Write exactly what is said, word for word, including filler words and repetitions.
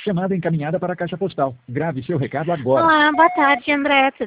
Chamada encaminhada para a caixa postal. Grave seu recado agora. Olá, boa tarde, André.